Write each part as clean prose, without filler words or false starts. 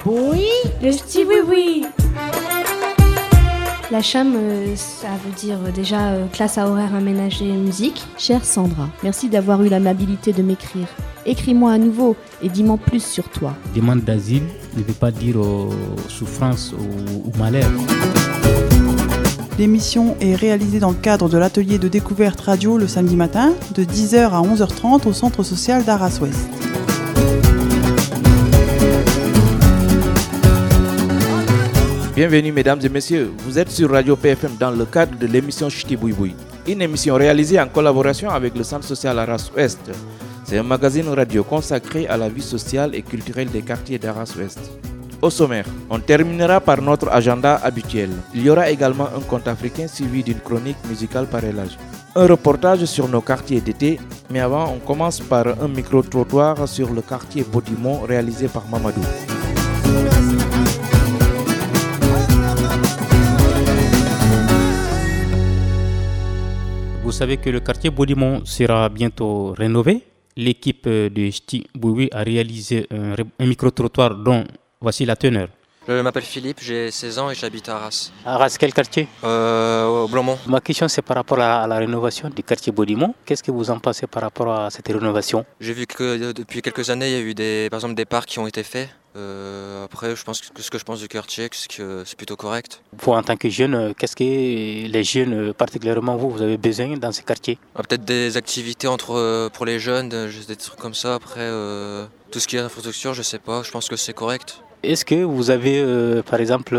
Oui, le petit oui-oui. La CHAM, ça veut dire déjà classe à horaire aménagée musique. Chère Sandra, merci d'avoir eu l'amabilité de m'écrire. Écris-moi à nouveau et dis-moi plus sur toi. Demande d'asile ne veut pas dire souffrance ou malheur. L'émission est réalisée dans le cadre de l'atelier de découverte radio le samedi matin de 10h à 11h30 au centre social d'Arras-Ouest. Bienvenue mesdames et messieurs, vous êtes sur Radio PFM dans le cadre de l'émission Ch'ti Boui Boui, une émission réalisée en collaboration avec le centre social Arras-Ouest. C'est un magazine radio consacré à la vie sociale et culturelle des quartiers d'Arras-Ouest. Au sommaire, on terminera par notre agenda habituel. Il y aura également un conte africain suivi d'une chronique musicale par élage. Un reportage sur nos quartiers d'été, mais avant on commence par un micro-trottoir sur le quartier Baudimont réalisé par Mamadou. Vous savez que le quartier Baudimont sera bientôt rénové. L'équipe de Ch'ti Boui Boui a réalisé un micro-trottoir dont voici la teneur. Je m'appelle Philippe, j'ai 16 ans et j'habite à Arras. Arras, quel quartier? Au Blomont. Ma question c'est par rapport à la rénovation du quartier Baudimont. Qu'est-ce que vous en pensez par rapport à cette rénovation? J'ai vu que depuis quelques années, il y a eu par exemple des parcs qui ont été faits. Après, ce que je pense du quartier, c'est que c'est plutôt correct. Vous, en tant que jeune, qu'est-ce que les jeunes, particulièrement vous avez besoin dans ce quartier? Peut-être des activités pour les jeunes, des trucs comme ça. Après, tout ce qui est infrastructure, je sais pas, je pense que c'est correct. Est-ce que vous avez, par exemple,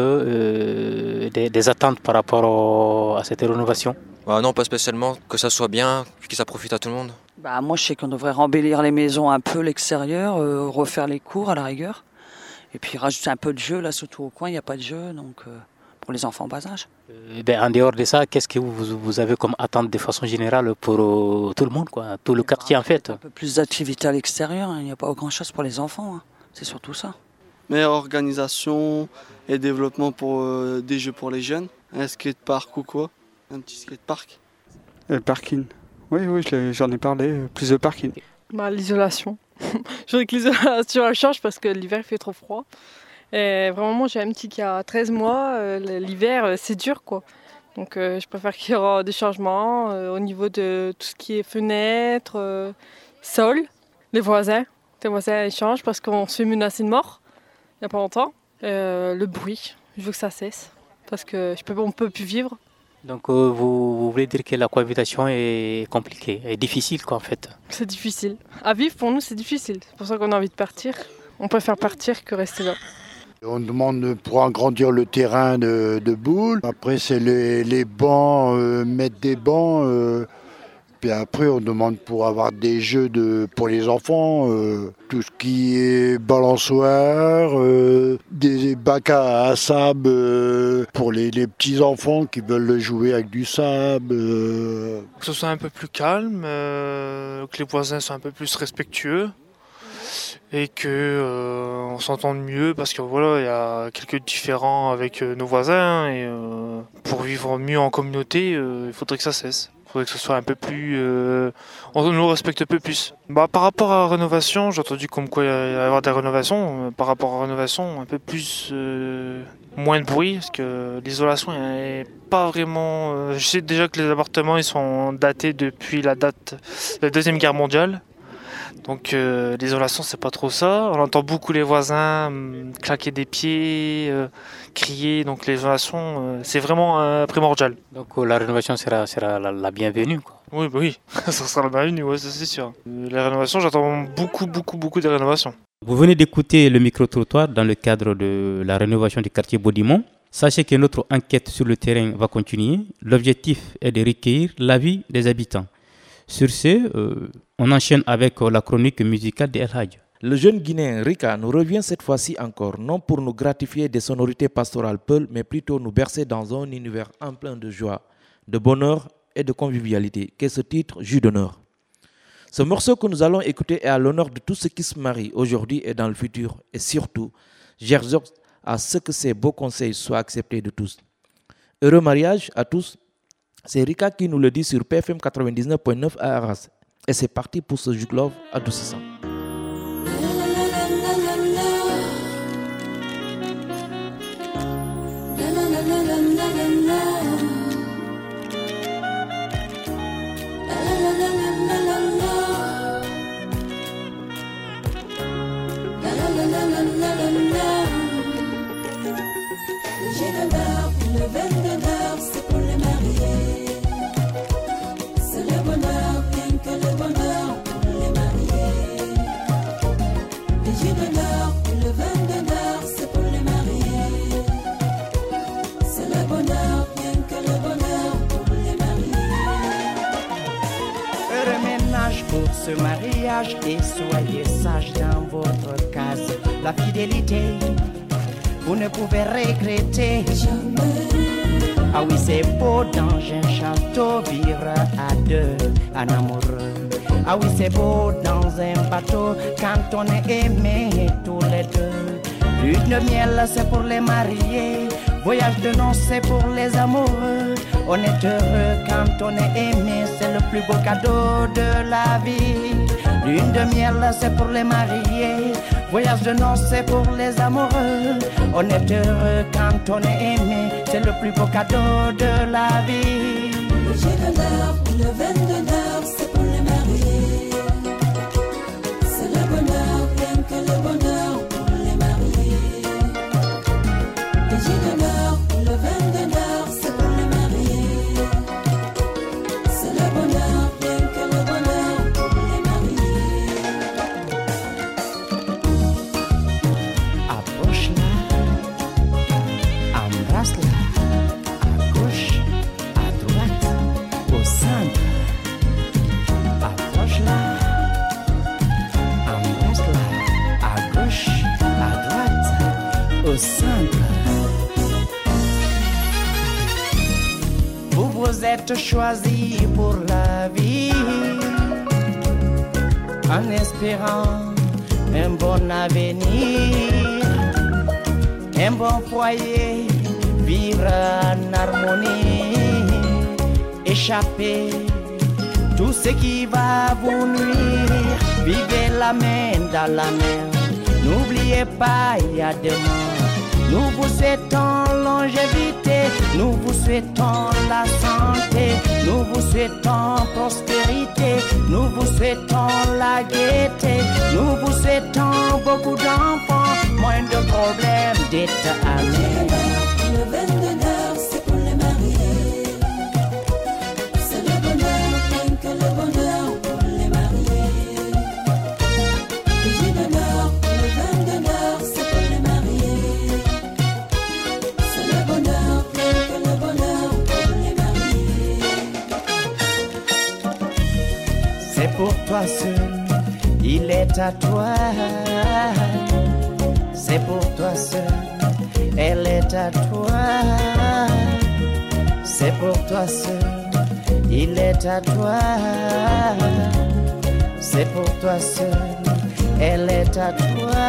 des attentes par rapport à cette rénovation? Non, pas spécialement. Que ça soit bien, que ça profite à tout le monde. Moi, je sais qu'on devrait rembellir les maisons un peu, l'extérieur, refaire les cours à la rigueur. Et puis rajouter un peu de jeu, là, surtout au coin, il n'y a pas de jeu, donc pour les enfants en bas âge. En dehors de ça, qu'est-ce que vous avez comme attente de façon générale pour tout le monde, quoi, tout le quartier en fait? Un peu plus d'activité à l'extérieur, il n'y a pas grand-chose pour les enfants, c'est surtout ça. Meilleure organisation et développement pour des jeux pour les jeunes. Un skatepark ou quoi? Un petit skatepark. Le parking. Oui, j'en ai parlé. Plus de parking. L'isolation. Je voudrais que l'isolation change parce que l'hiver il fait trop froid. Et vraiment, moi j'ai un petit qui a 13 mois. L'hiver c'est dur quoi. Donc je préfère qu'il y aura des changements au niveau de tout ce qui est fenêtres, sol. Les voisins ils changent parce qu'on se fait menacer de mort il n'y a pas longtemps. Le bruit, je veux que ça cesse parce qu'on ne peut plus vivre. Donc vous voulez dire que la cohabitation est compliquée, est difficile quoi en fait? C'est difficile. À vivre pour nous c'est difficile. C'est pour ça qu'on a envie de partir. On préfère partir que rester là. On demande pour agrandir le terrain de boule. Après c'est les bancs, mettre des bancs. Puis après on demande pour avoir des jeux pour les enfants. Tout ce qui est balançoire, des bacs à sable pour les petits enfants qui veulent jouer avec du sable. Que ce soit un peu plus calme, que les voisins soient un peu plus respectueux et que on s'entende mieux parce que voilà, il y a quelques différends avec nos voisins et pour vivre mieux en communauté, il faudrait que ça cesse. Il faudrait que ce soit un peu plus... on nous respecte un peu plus. Par rapport à la rénovation, j'ai entendu comme quoi il y a avoir des rénovations. Par rapport à la rénovation, un peu plus... moins de bruit, parce que l'isolation n'est pas vraiment... je sais déjà que les appartements ils sont datés depuis la date de la Deuxième Guerre mondiale. Donc l'isolation c'est pas trop ça. On entend beaucoup les voisins claquer des pieds, crier. Donc l'isolation c'est vraiment primordial. Donc la rénovation sera la bienvenue quoi. Oui, ça sera la bienvenue, ouais, ça c'est sûr. Les rénovations, j'attends beaucoup de rénovations. Vous venez d'écouter le micro-trottoir dans le cadre de la rénovation du quartier Baudimont. Sachez que notre enquête sur le terrain va continuer. L'objectif est de recueillir l'avis des habitants. Sur ce, on enchaîne avec la chronique musicale d'El Hadj. Le jeune Guinéen Rika nous revient cette fois-ci encore, non pour nous gratifier des sonorités pastorales Peul, mais plutôt nous bercer dans un univers plein de joie, de bonheur et de convivialité, qu'est ce titre Jus d'honneur. Ce morceau que nous allons écouter est à l'honneur de tous ceux qui se marient aujourd'hui et dans le futur, et surtout, j'exhorte à ce que ces beaux conseils soient acceptés de tous. Heureux mariage à tous. C'est Rika qui nous le dit sur PFM 99.9 à Arras. Et c'est parti pour ce Juglove adoucissant. Heureux ménage pour ce mariage et soyez sages dans votre case. La fidélité, vous ne pouvez regretter. Ah oui, c'est beau dans un château vivre à deux, en amoureux. Ah oui, c'est beau dans un bateau quand on est aimé tous les deux. Lune de miel, c'est pour les mariés. Voyage de noces, c'est pour les amoureux. On est heureux quand on est aimé, c'est le plus beau cadeau de la vie. Lune de miel, c'est pour les mariés. Voyage de noces, c'est pour les amoureux. On est heureux quand on est aimé, c'est le plus beau cadeau de la vie. Le jet d'honneur ou le vin d'honneur, c'est pour les mariés. C'est le bonheur, rien que le bonheur pour les mariés. Le jet d'honneur ou le vin d'honneur, c'est pour les mariés. C'est le bonheur, rien que le bonheur pour les mariés. Approche-la, embrasse-la, à gauche, à droite, au centre. Approche-la, embrasse-la, à gauche, à droite, au centre. Vous vous êtes choisis pour la vie, en espérant un bon avenir, un bon foyer, vivre en harmonie, échapper tout ce qui va vous nuire. Vivez la main dans la main, n'oubliez pas, il y a demain. Nous vous souhaitons longévité, nous vous souhaitons la santé, nous vous souhaitons prospérité, nous vous souhaitons la gaieté, nous vous souhaitons beaucoup d'enfants, moins de problèmes, dites amen. Le vin d'honneur, c'est pour les mariés. C'est le bonheur, rien que le bonheur pour les mariés. Le jet d'honneur, le vin d'honneur, c'est pour les mariés. C'est le bonheur, rien que le bonheur pour les mariés. C'est pour toi seul, il est à toi. C'est pour toi seul, elle est à toi. C'est pour toi seul, il est à toi. C'est pour toi seul, elle est à toi.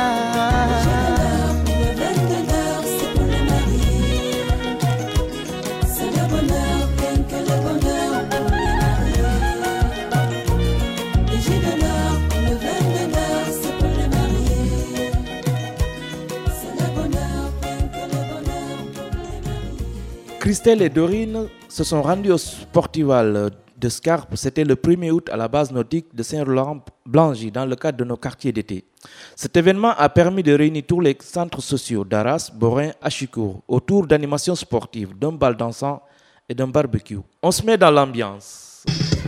Le vin d'honneur, c'est pour les mariés. C'est le bonheur, rien que le bonheur pour les mariés. Le jet d'honneur, le vin d'honneur, c'est pour les mariés. C'est le bonheur, rien que le bonheur pour les mariés. Christelle et Dorine se sont rendus au Sportival de Scarpe. C'était le 1er août à la base nautique de Saint-Roland-Blangy dans le cadre de nos quartiers d'été. Cet événement a permis de réunir tous les centres sociaux d'Arras, Borin, Achicourt autour d'animations sportives, d'un bal dansant et d'un barbecue. On se met dans l'ambiance.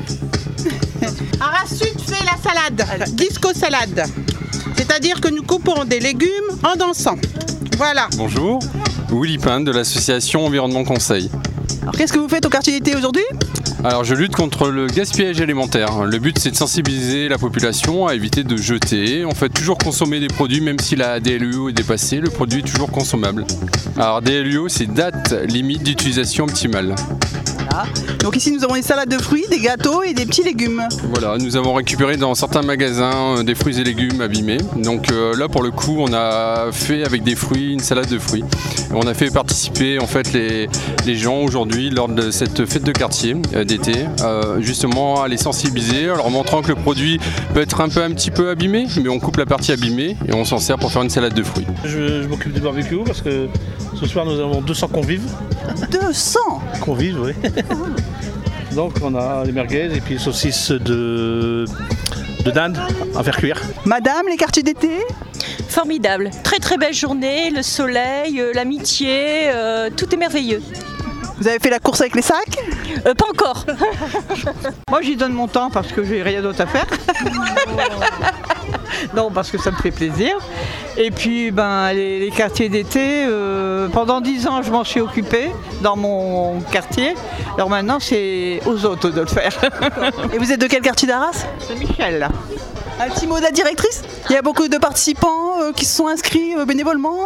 Arras Sud fait la salade, disco salade. C'est-à-dire que nous coupons des légumes en dansant. Voilà. Bonjour, Willy Pin de l'association Environnement Conseil. Alors qu'est-ce que vous faites au quartier d'été aujourd'hui ? Alors je lutte contre le gaspillage alimentaire. Le but c'est de sensibiliser la population à éviter de jeter. On fait toujours consommer des produits même si la DLUO est dépassée, le produit est toujours consommable. Alors DLUO c'est date limite d'utilisation optimale. Voilà. Donc ici nous avons des salades de fruits, des gâteaux et des petits légumes. Voilà, nous avons récupéré dans certains magasins des fruits et légumes abîmés. Donc là pour le coup on a fait avec des fruits une salade de fruits. On a fait participer en fait les gens aujourd'hui lors de cette fête de quartier d'été, justement à les sensibiliser en leur montrant que le produit peut être un petit peu abîmé, mais on coupe la partie abîmée et on s'en sert pour faire une salade de fruits. Je m'occupe du barbecue parce que ce soir nous avons 200 convives. 200 convives, oui. Donc on a les merguez et puis les saucisses de dinde à faire cuire. Madame, les quartiers d'été ? Formidable, très très belle journée, le soleil, l'amitié, tout est merveilleux. Vous avez fait la course avec les sacs ? Pas encore. Moi j'y donne mon temps parce que j'ai rien d'autre à faire. Non, parce que ça me fait plaisir. Et puis les quartiers d'été, pendant 10 ans je m'en suis occupée dans mon quartier. Alors maintenant c'est aux autres de le faire. Et vous êtes de quel quartier d'Arras? Saint-Michel. Un petit mot de la directrice? Il y a beaucoup de participants qui se sont inscrits bénévolement?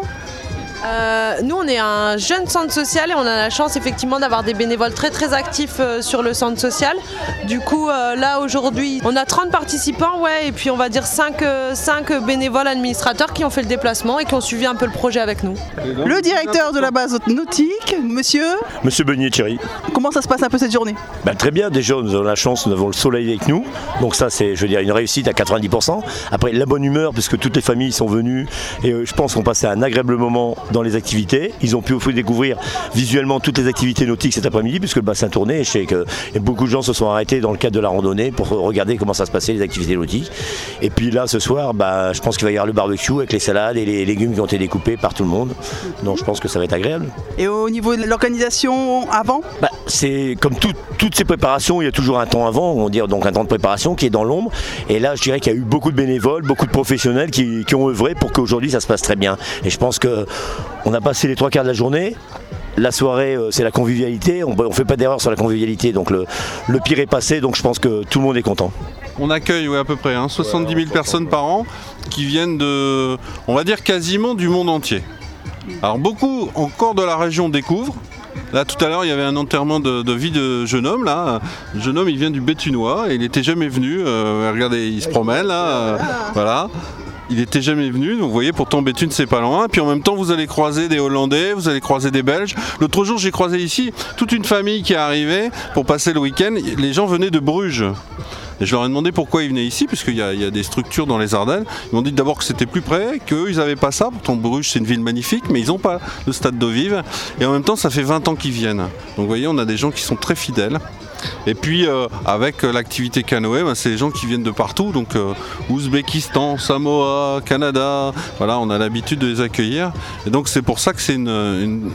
Nous on est un jeune centre social et on a la chance effectivement d'avoir des bénévoles très très actifs sur le centre social. Du coup là aujourd'hui on a 30 participants et puis on va dire 5 bénévoles administrateurs qui ont fait le déplacement et qui ont suivi un peu le projet avec nous. Le directeur de la base nautique, Monsieur Beunier Thierry. Comment ça se passe un peu cette journée? Très bien, déjà nous avons la chance, nous avons le soleil avec nous, donc ça c'est une réussite à 90%. Après la bonne humeur puisque toutes les familles sont venues et je pense qu'on passait un agréable moment dans les activités. Ils ont pu découvrir visuellement toutes les activités nautiques cet après-midi puisque le bassin tournait. Je sais que beaucoup de gens se sont arrêtés dans le cadre de la randonnée pour regarder comment ça se passait les activités nautiques. Et puis là ce soir, je pense qu'il va y avoir le barbecue avec les salades et les légumes qui ont été découpés par tout le monde. Donc je pense que ça va être agréable. Et au niveau de l'organisation avant? C'est comme toutes ces préparations, il y a toujours un temps avant, on va dire, donc un temps de préparation qui est dans l'ombre. Et là je dirais qu'il y a eu beaucoup de bénévoles, beaucoup de professionnels qui ont œuvré pour qu'aujourd'hui ça se passe très bien. Et je pense qu'on a passé les 3/4 de la journée. La soirée, c'est la convivialité. On ne fait pas d'erreur sur la convivialité. Donc le pire est passé. Donc je pense que tout le monde est content. On accueille à peu près 70 000 personnes par an qui viennent de, on va dire quasiment du monde entier. Alors beaucoup encore de la région découvrent. Là tout à l'heure il y avait un enterrement de vie de jeune homme là. Le jeune homme il vient du Béthunois et il n'était jamais venu. Regardez, il se promène là. Voilà. Il n'était jamais venu, donc vous voyez, pourtant Béthune c'est pas loin. Puis en même temps vous allez croiser des Hollandais, vous allez croiser des Belges. L'autre jour j'ai croisé ici toute une famille qui est arrivée pour passer le week-end. Les gens venaient de Bruges. Et je leur ai demandé pourquoi ils venaient ici, puisqu'il y a des structures dans les Ardennes. Ils m'ont dit d'abord que c'était plus près, qu'eux ils n'avaient pas ça. Pourtant Bruges c'est une ville magnifique, mais ils n'ont pas le stade d'eau vive. Et en même temps ça fait 20 ans qu'ils viennent. Donc vous voyez, on a des gens qui sont très fidèles. Et puis avec l'activité canoë, c'est les gens qui viennent de partout, donc Ouzbékistan, Samoa, Canada, voilà, on a l'habitude de les accueillir. Et donc c'est pour ça que c'est une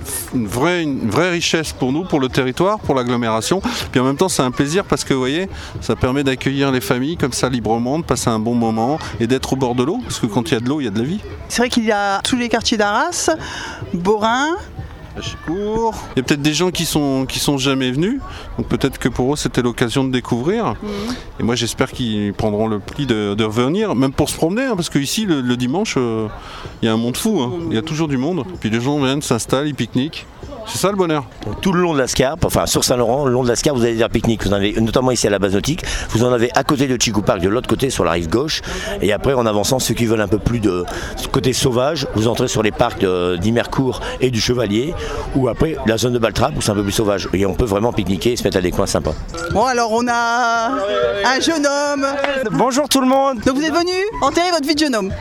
vraie richesse pour nous, pour le territoire, pour l'agglomération. Puis en même temps c'est un plaisir parce que vous voyez, ça permet d'accueillir les familles comme ça librement, de passer un bon moment et d'être au bord de l'eau, parce que quand il y a de l'eau, il y a de la vie. C'est vrai qu'il y a tous les quartiers d'Arras, Borin, Achicourt. Il y a peut-être des gens qui sont jamais venus, donc peut-être que pour eux c'était l'occasion de découvrir. Et moi j'espère qu'ils prendront le pli de revenir, même pour se promener, parce qu'ici le dimanche il y a un monde fou, il y a toujours du monde. Puis les gens viennent, s'installent, ils pique-niquent. C'est ça le bonheur. Donc, tout le long de la Scarpe, enfin sur Saint-Laurent, le long de la Scarpe, vous avez des pique-niques. Vous en avez notamment ici à la base nautique. Vous en avez à côté de Chicou Park, de l'autre côté sur la rive gauche. Et après, en avançant, ceux qui veulent un peu plus de côté sauvage, vous entrez sur les parcs d'Imercourt et du Chevalier, ou après la zone de Baltrap où c'est un peu plus sauvage. Et on peut vraiment pique-niquer et se mettre à des coins sympas. Bon, alors on a un jeune homme. Bonjour tout le monde. Donc vous êtes venu enterrer votre vie de jeune homme?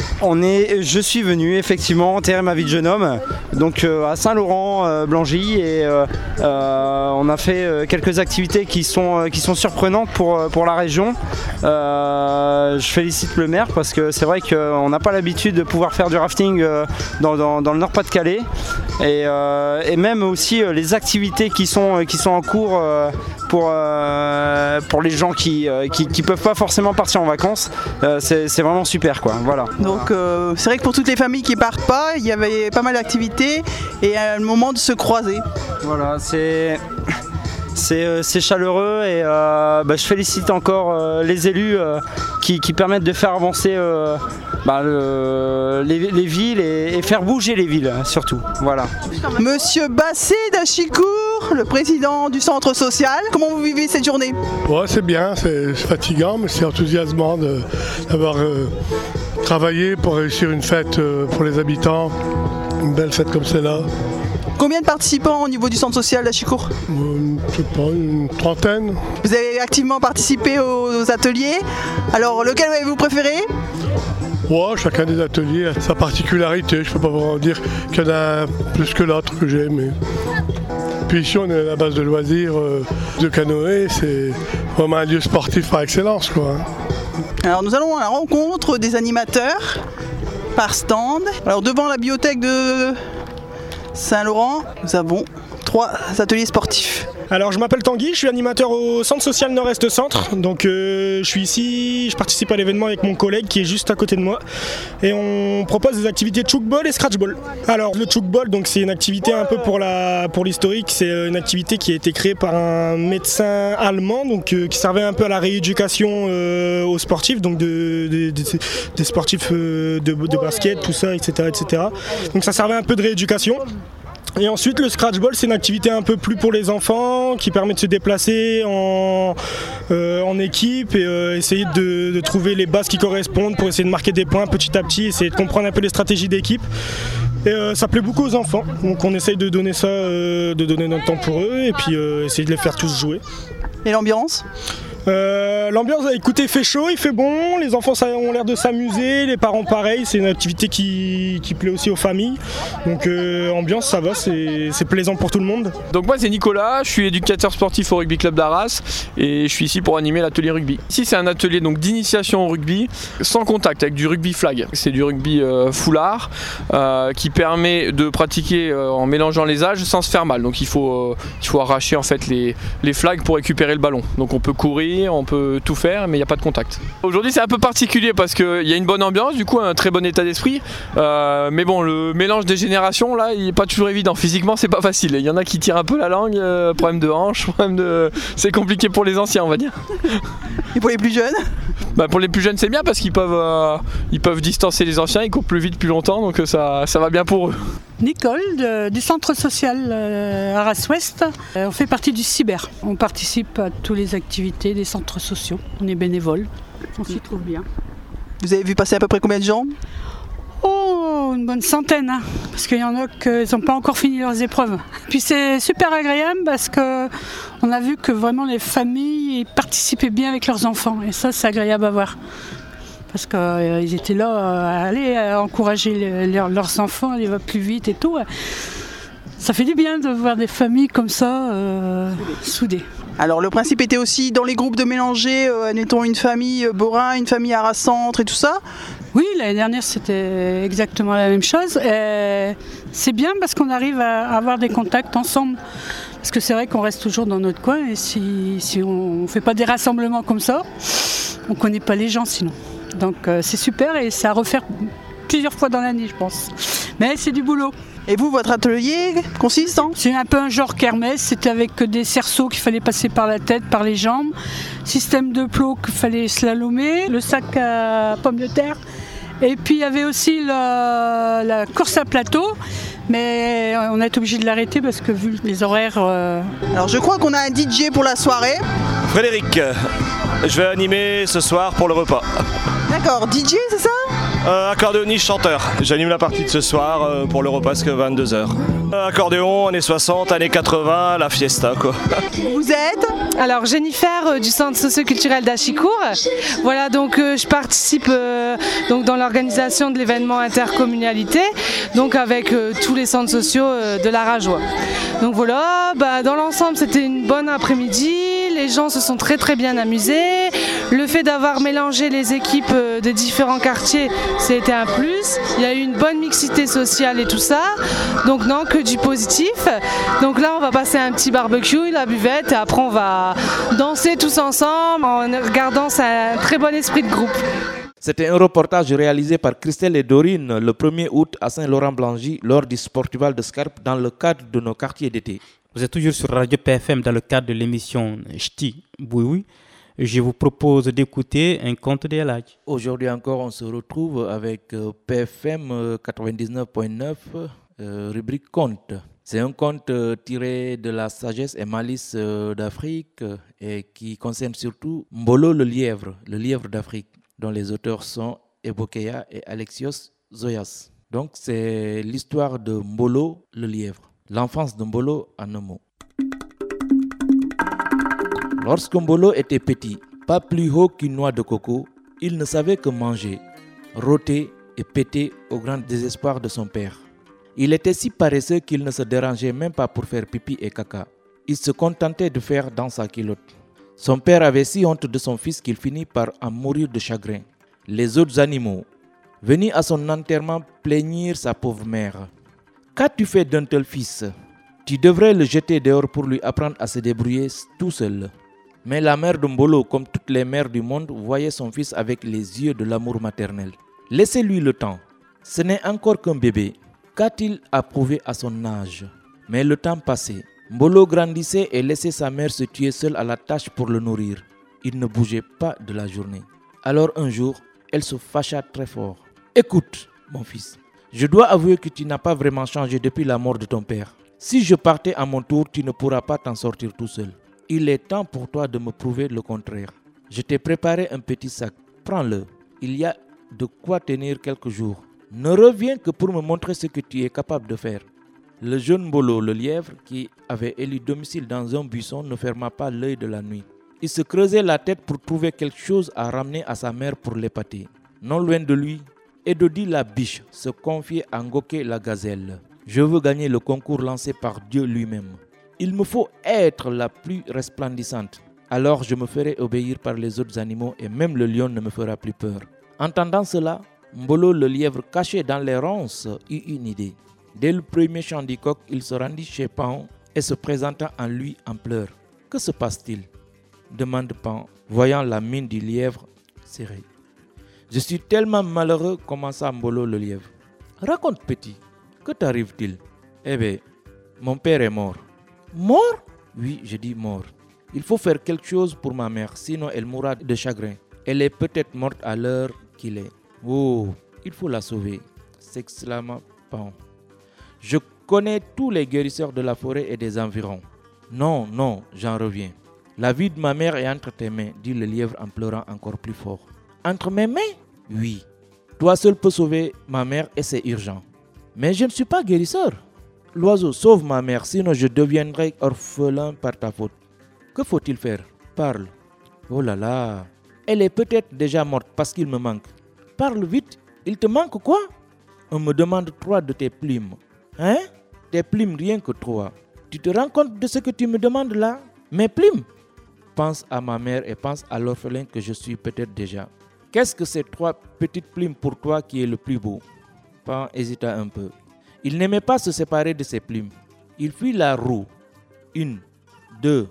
Je suis venu effectivement enterrer ma vie de jeune homme, donc à Saint-Laurent, Blangy, et on a fait quelques activités qui sont surprenantes pour la région. Je félicite le maire parce que c'est vrai qu'on n'a pas l'habitude de pouvoir faire du rafting dans le Nord-Pas-de-Calais, et même aussi les activités qui sont en cours pour les gens qui peuvent pas forcément partir en vacances. C'est vraiment super quoi. Voilà. Donc c'est vrai que pour toutes les familles qui partent pas, il y avait pas mal d'activités et un moment de se croiser. Voilà, c'est chaleureux et je félicite encore les élus qui permettent de faire avancer les villes et faire bouger les villes surtout. Voilà. Monsieur Bassé d'Achicourt, le président du centre social, comment vous vivez cette journée? Ouais, c'est bien, c'est fatigant mais c'est enthousiasmant d'avoir travaillé pour réussir une fête pour les habitants, une belle fête comme celle-là. Combien de participants au niveau du centre social d'Achicourt? Je sais pas, une trentaine. Vous avez activement participé aux ateliers. Alors lequel avez-vous préféré? Ouais, chacun des ateliers a sa particularité. Je peux pas vraiment dire qu'il y en a plus que l'autre que j'ai aimé. Puis ici on est à la base de loisirs de canoë, c'est vraiment un lieu sportif par excellence quoi. Alors nous allons à la rencontre des animateurs par stand. Alors devant la bibliothèque de Saint-Laurent, nous avons 3 ateliers sportifs. Alors je m'appelle Tanguy, je suis animateur au Centre Social Nord-Est Centre. Donc je suis ici, je participe à l'événement avec mon collègue qui est juste à côté de moi. Et on propose des activités de choukball et scratchball. Alors le choukball, donc c'est une activité un peu pour l'historique. C'est une activité qui a été créée par un médecin allemand, donc qui servait un peu à la rééducation aux sportifs, donc des sportifs de basket, tout ça, etc., etc. Donc ça servait un peu de rééducation. Et ensuite le scratchball, c'est une activité un peu plus pour les enfants qui permet de se déplacer en équipe et essayer de trouver les bases qui correspondent pour essayer de marquer des points petit à petit, essayer de comprendre un peu les stratégies d'équipe. Et ça plaît beaucoup aux enfants, donc on essaye de donner ça, de donner notre temps pour eux et puis essayer de les faire tous jouer. Et l'ambiance ? L'ambiance, écoutez, il fait chaud, il fait bon, les enfants ont l'air de s'amuser, les parents pareil, c'est une activité qui plaît aussi aux familles. Donc ambiance, ça va, c'est plaisant pour tout le monde. Donc moi c'est Nicolas, je suis éducateur sportif au rugby club d'Arras et je suis ici pour animer l'atelier rugby. Ici c'est un atelier donc d'initiation au rugby sans contact, avec du rugby flag. C'est du rugby foulard qui permet de pratiquer en mélangeant les âges sans se faire mal. Donc il faut arracher en fait les flags pour récupérer le ballon. Donc on peut courir, on peut tout faire, mais il n'y a pas de contact. Aujourd'hui c'est un peu particulier parce qu'il y a une bonne ambiance, du coup un très bon état d'esprit, mais bon, le mélange des générations là il n'est pas toujours évident, physiquement c'est pas facile, il y en a qui tirent un peu la langue, problème de hanche, c'est compliqué pour les anciens on va dire. Et pour les plus jeunes ? Pour les plus jeunes c'est bien parce qu'ils peuvent distancer les anciens, ils courent plus vite plus longtemps, donc ça va bien pour eux. Nicole du centre social Arras-Ouest. On fait partie du cyber. On participe à toutes les activités des centres sociaux. On est bénévole. On s'y trouve bien. Vous avez vu passer à peu près combien de gens ? Oh, une bonne centaine. Parce qu'il y en a qui n'ont pas encore fini leurs épreuves. Puis c'est super agréable parce qu'on a vu que vraiment les familles participaient bien avec leurs enfants. Et ça, c'est agréable à voir. Parce qu'ils étaient là à aller encourager leurs enfants, à aller plus vite et tout. Ça fait du bien de voir des familles comme ça, soudées. Alors le principe était aussi dans les groupes de mélanger, admettons une famille Borin, une famille Arras-Centre et tout ça ? Oui, l'année dernière c'était exactement la même chose. Et c'est bien parce qu'on arrive à avoir des contacts ensemble. Parce que c'est vrai qu'on reste toujours dans notre coin et si on ne fait pas des rassemblements comme ça, on ne connaît pas les gens sinon. Donc c'est super et c'est à refaire plusieurs fois dans l'année je pense. Mais c'est du boulot. Et vous, votre atelier consiste en ? C'est un peu un genre kermesse, c'était avec des cerceaux qu'il fallait passer par la tête, par les jambes, système de plots qu'il fallait slalomer, le sac à pommes de terre, et puis il y avait aussi la course à plateau, mais on a été obligé de l'arrêter parce que vu les horaires... Alors je crois qu'on a un DJ pour la soirée. Frédéric, je vais animer ce soir pour le repas. D'accord, DJ c'est ça ? Accordéoniste chanteur. J'anime la partie de ce soir pour le repas jusqu'à 22h. Accordéon, années 60, années 80, la fiesta quoi. Vous êtes ? Alors Jennifer du centre socio-culturel d'Achicourt. Voilà, donc je participe donc dans l'organisation de l'événement intercommunalité, donc avec tous les centres sociaux de la Rajoie. Donc voilà, dans l'ensemble c'était une bonne après-midi, les gens se sont très très bien amusés. Le fait d'avoir mélangé les équipes des différents quartiers, c'était un plus. Il y a eu une bonne mixité sociale et tout ça, donc non, que du positif. Donc là on va passer un petit barbecue, la buvette, et après on va danser tous ensemble en regardant un très bon esprit de groupe. C'était un reportage réalisé par Christelle et Dorine le 1er août à Saint-Laurent-Blangy lors du Sportival de Scarpe dans le cadre de nos quartiers d'été. Vous êtes toujours sur Radio PFM dans le cadre de l'émission Ch'ti Bouioui. Je vous propose d'écouter un conte de El Hadj. Aujourd'hui encore, on se retrouve avec PFM 99.9, rubrique conte. C'est un conte tiré de la sagesse et malice d'Afrique et qui concerne surtout Mbolo le lièvre d'Afrique, dont les auteurs sont Ebokeya et Alexios Zoyas. Donc c'est l'histoire de Mbolo le lièvre, l'enfance de Mbolo en un mot. Lorsque Mbolo était petit, pas plus haut qu'une noix de coco, il ne savait que manger, rôter et péter au grand désespoir de son père. Il était si paresseux qu'il ne se dérangeait même pas pour faire pipi et caca. Il se contentait de faire dans sa culotte. Son père avait si honte de son fils qu'il finit par en mourir de chagrin. Les autres animaux, venus à son enterrement, plaignirent sa pauvre mère. « Qu'as-tu fait d'un tel fils ? Tu devrais le jeter dehors pour lui apprendre à se débrouiller tout seul. Mais la mère de Mbolo, comme toutes les mères du monde, voyait son fils avec les yeux de l'amour maternel. Laissez-lui le temps. Ce n'est encore qu'un bébé. Qu'a-t-il à prouver à son âge? Mais le temps passait. Mbolo grandissait et laissait sa mère se tuer seule à la tâche pour le nourrir. Il ne bougeait pas de la journée. Alors un jour, elle se fâcha très fort. Écoute, mon fils, je dois avouer que tu n'as pas vraiment changé depuis la mort de ton père. Si je partais à mon tour, tu ne pourras pas t'en sortir tout seul. Il est temps pour toi de me prouver le contraire. Je t'ai préparé un petit sac. Prends-le. Il y a de quoi tenir quelques jours. Ne reviens que pour me montrer ce que tu es capable de faire. Le jeune Mbolo, le lièvre, qui avait élu domicile dans un buisson, ne ferma pas l'œil de la nuit. Il se creusait la tête pour trouver quelque chose à ramener à sa mère pour l'épater. Non loin de lui, Edodi la biche se confiait à Ngoké la gazelle. Je veux gagner le concours lancé par Dieu lui-même. Il me faut être la plus resplendissante. Alors je me ferai obéir par les autres animaux et même le lion ne me fera plus peur. Entendant cela, Mbolo le lièvre caché dans les ronces eut une idée. Dès le premier chant du coq, il se rendit chez Pan et se présenta en lui en pleurs. « Que se passe-t-il » demande Pan, voyant la mine du lièvre serrée. « Je suis tellement malheureux, commença Mbolo le lièvre. Raconte petit, que t'arrive-t-il » Eh bien, mon père est mort. Mort? Oui, je dis mort. Il faut faire quelque chose pour ma mère, sinon elle mourra de chagrin. Elle est peut-être morte à l'heure qu'il est. Oh, il faut la sauver, s'exclama Pan. Je connais tous les guérisseurs de la forêt et des environs. Non, non, j'en reviens. La vie de ma mère est entre tes mains, dit le lièvre en pleurant encore plus fort. Entre mes mains? Oui. Toi seul peux sauver ma mère et c'est urgent. Mais je ne suis pas guérisseur. L'oiseau, sauve ma mère, sinon je deviendrai orphelin par ta faute. Que faut-il faire? Parle. Oh là là, elle est peut-être déjà morte parce qu'il me manque. Parle vite, il te manque quoi? On me demande 3 de tes plumes. Hein? Tes plumes, rien que 3. Tu te rends compte de ce que tu me demandes là? Mes plumes? Pense à ma mère et pense à l'orphelin que je suis peut-être déjà. Qu'est-ce que ces 3 petites plumes pour toi qui est le plus beau? Pan hésita un peu. Il n'aimait pas se séparer de ses plumes. Il fit la roue. 1, 2,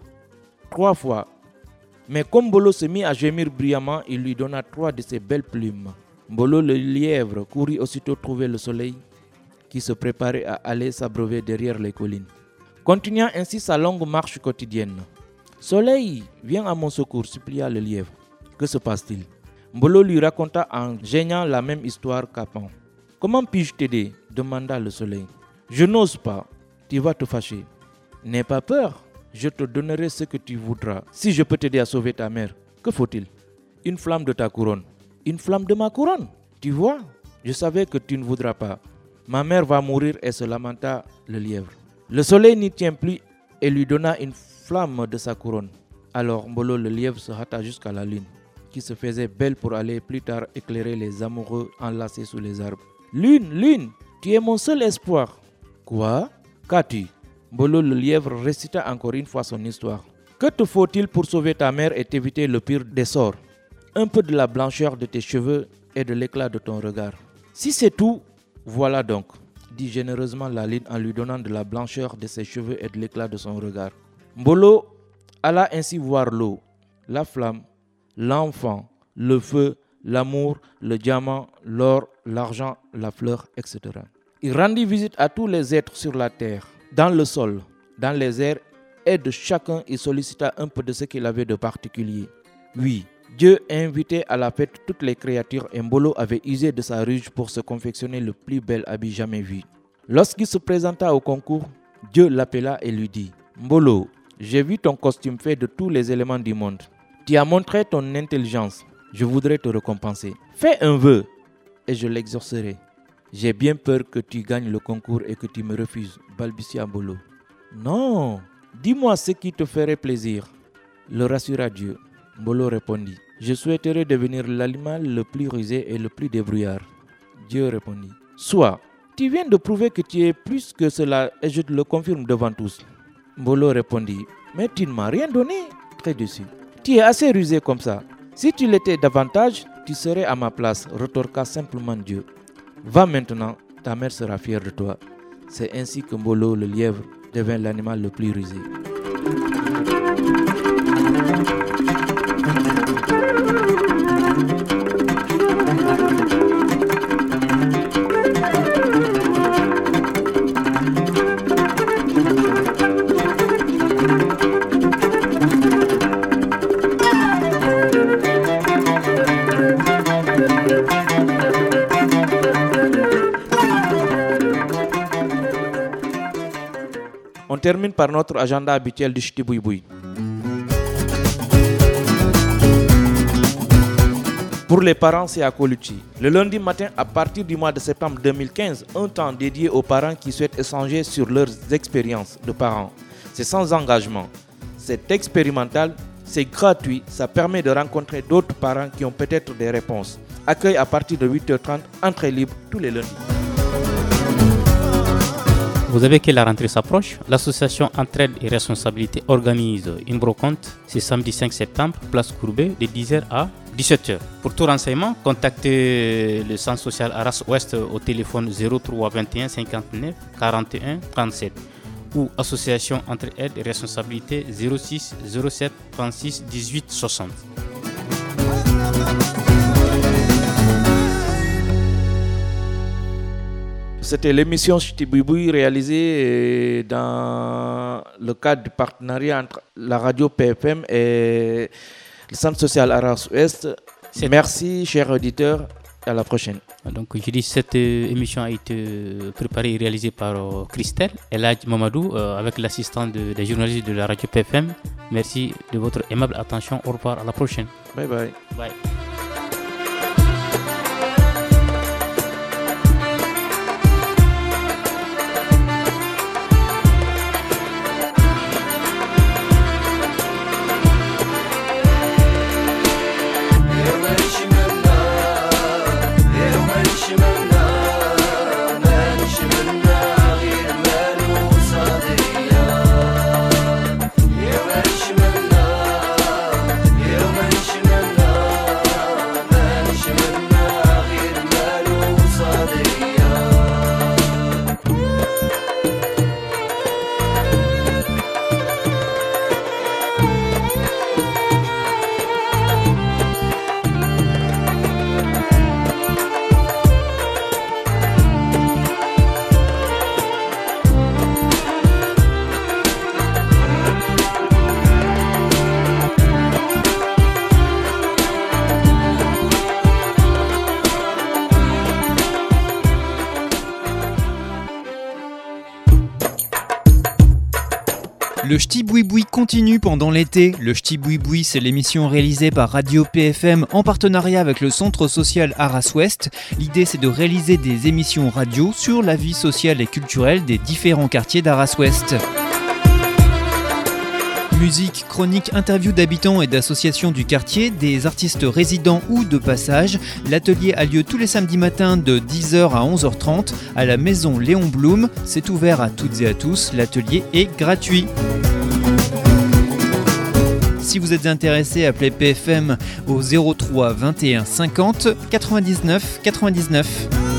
3 fois. Mais comme Mbolo se mit à gémir bruyamment, il lui donna 3 de ses belles plumes. Mbolo le lièvre courut aussitôt trouver le soleil qui se préparait à aller s'abreuver derrière les collines. Continuant ainsi sa longue marche quotidienne. Soleil, viens à mon secours, supplia le lièvre. Que se passe-t-il? Mbolo lui raconta en geignant la même histoire qu'à Pan. Comment puis-je t'aider? Demanda le soleil. Je n'ose pas, tu vas te fâcher. N'aie pas peur, je te donnerai ce que tu voudras. Si je peux t'aider à sauver ta mère, que faut-il? Une flamme de ta couronne. Une flamme de ma couronne? Tu vois, je savais que tu ne voudras pas. Ma mère va mourir et se lamenta le lièvre. Le soleil n'y tient plus et lui donna une flamme de sa couronne. Alors Mbolo le lièvre se hâta jusqu'à la lune, qui se faisait belle pour aller plus tard éclairer les amoureux enlacés sous les arbres. Lune, lune, tu es mon seul espoir. Quoi? Qu'as-tu? Mbolo le lièvre récita encore une fois son histoire. Que te faut-il pour sauver ta mère et t'éviter le pire des sorts? Un peu de la blancheur de tes cheveux et de l'éclat de ton regard. Si c'est tout, voilà donc, dit généreusement la lune en lui donnant de la blancheur de ses cheveux et de l'éclat de son regard. Mbolo alla ainsi voir l'eau, la flamme, l'enfant, le feu, l'amour, le diamant, l'or, l'argent, la fleur, etc. Il rendit visite à tous les êtres sur la terre, dans le sol, dans les airs, et de chacun il sollicita un peu de ce qu'il avait de particulier. Oui, Dieu invitait à la fête toutes les créatures et Mbolo avait usé de sa ruse pour se confectionner le plus bel habit jamais vu. Lorsqu'il se présenta au concours, Dieu l'appela et lui dit: Mbolo, j'ai vu ton costume fait de tous les éléments du monde. Tu as montré ton intelligence. Je voudrais te récompenser. Fais un vœu et je l'exaucerai. J'ai bien peur que tu gagnes le concours et que tu me refuses, balbutia Mbolo. Non, dis-moi ce qui te ferait plaisir. Le rassura Dieu. Mbolo répondit: je souhaiterais devenir l'animal le plus rusé et le plus débrouillard. Dieu répondit: soit, tu viens de prouver que tu es plus que cela et je te le confirme devant tous. Mbolo répondit: mais tu ne m'as rien donné. Très déçu. Tu es assez rusé comme ça. Si tu l'étais davantage, tu serais à ma place, retorqua simplement Dieu. Va maintenant, ta mère sera fière de toi. C'est ainsi que Mbolo le lièvre devint l'animal le plus rusé. On termine par notre agenda habituel du Ch'ti Boui Boui. Pour les parents, c'est à Colucci. Le lundi matin, à partir du mois de septembre 2015, un temps dédié aux parents qui souhaitent échanger sur leurs expériences de parents. C'est sans engagement. C'est expérimental, c'est gratuit, ça permet de rencontrer d'autres parents qui ont peut-être des réponses. Accueil à partir de 8h30, entrée libre tous les lundis. Vous savez que la rentrée s'approche. L'association Entraide et Responsabilité organise une brocante ce samedi 5 septembre, place Courbet, de 10h à 17h. Pour tout renseignement, contactez le centre social Arras Ouest au téléphone 03 21 59 41 37 ou association Entraide et Responsabilité 06 07 36 18 60. C'était l'émission Ch'ti Boui Boui réalisée dans le cadre du partenariat entre la radio PFM et le centre social Arras Ouest. Merci, chers auditeurs. À la prochaine. Donc, je dis cette émission a été préparée et réalisée par Christelle Eladj Mamadou avec l'assistant des journalistes de la radio PFM. Merci de votre aimable attention. Au revoir. À la prochaine. Bye bye. Bye. Le Ch'ti Boui Boui continue pendant l'été. Le Ch'ti Boui Boui, c'est l'émission réalisée par Radio PFM en partenariat avec le centre social Arras Ouest. L'idée, c'est de réaliser des émissions radio sur la vie sociale et culturelle des différents quartiers d'Arras Ouest. Musique, chronique, interviews d'habitants et d'associations du quartier, des artistes résidents ou de passage. L'atelier a lieu tous les samedis matins de 10h à 11h30 à la maison Léon Blum. C'est ouvert à toutes et à tous. L'atelier est gratuit. Si vous êtes intéressé, appelez PFM au 03 21 50 99 99.